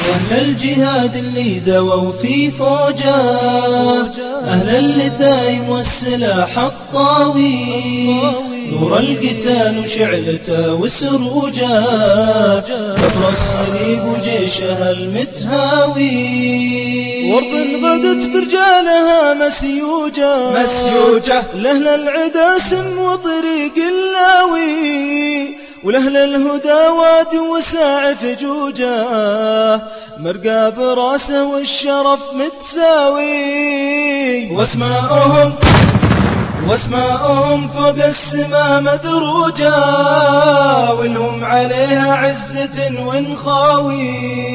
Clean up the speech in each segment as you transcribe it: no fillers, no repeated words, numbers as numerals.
أهل الجهاد اللي ذووا في فوجه، أهل اللثايم والسلاح الطاوي، نور القتال وشعلته وسروجه، كبر الصليب وجيشه المتهاوي، وارض غدت برجالها مسيوجة، لأهل العدا سم وطريق اللاوي، ولأهل الهدى واد وساع فجوجه، مرقى براسه والشرف متساوي، واسماءهم فوق السما مدروجة، ولهم عليها عزة ونخاوي،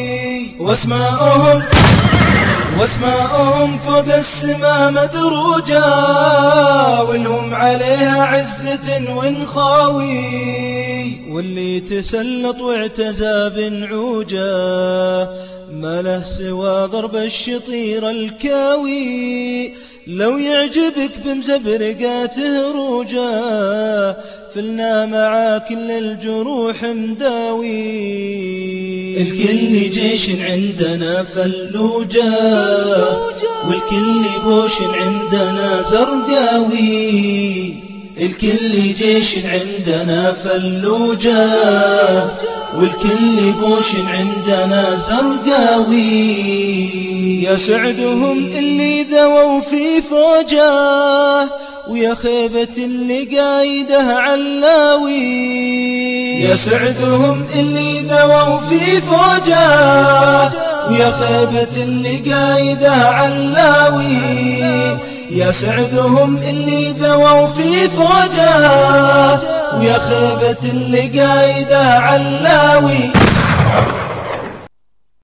واسماءهم فوق السما مدروجة، ولهم عليها عزة ونخاوي، واللي تسلط واعتزى بنعوجه، ما له سوى ضرب الشطير الكاوي، لو يعجبك بمزبرقاته روجه، فلنا مع كل الجروح مداوي، الكل جيش عندنا فلوجه، والكل بوش عندنا زرقاوي، الكل جيش عندنا فلوجه، والكل بوش عندنا زرقاوي، يا سعدهم اللي ذووا في فوجه، ويا خيبة اللي قايده علاوي، يا سعدهم اللي ذووا في فوجه، ويا خيبة اللي قايده علاوي، يا سعدهم اللي ذووا في فوجه، ويا خيبة اللي قايده علاوي.